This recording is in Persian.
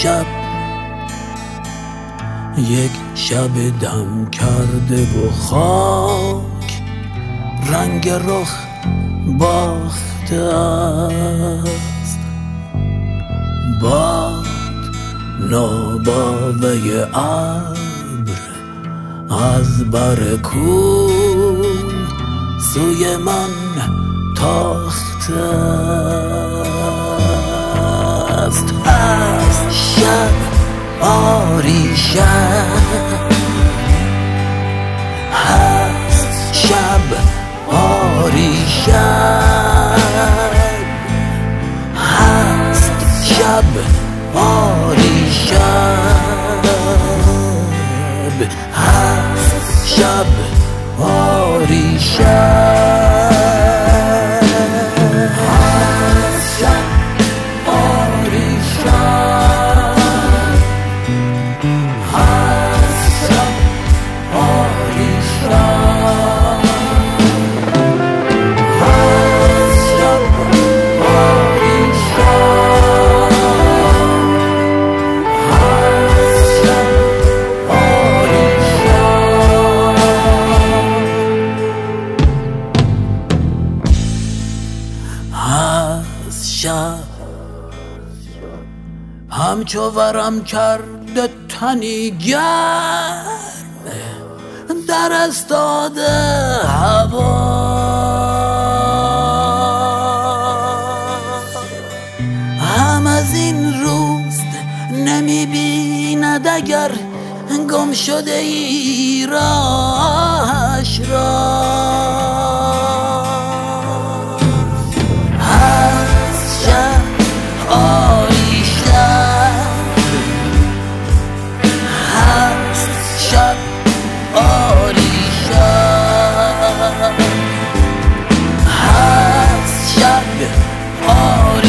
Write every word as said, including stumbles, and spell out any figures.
شب یک شب دم کرده و خاک رنگ رخ باخته است. باد ناباوه ابر از بر کوه سوی من تاخته است. هست شب آری شب، هست شب آری شب، هست شب آری شب، هست شب آری شب. شب همچو ورم کرده تنی گرم در استاده هوا، هم از این روز نمی بیند اگر گم شده ای راهش را. Oh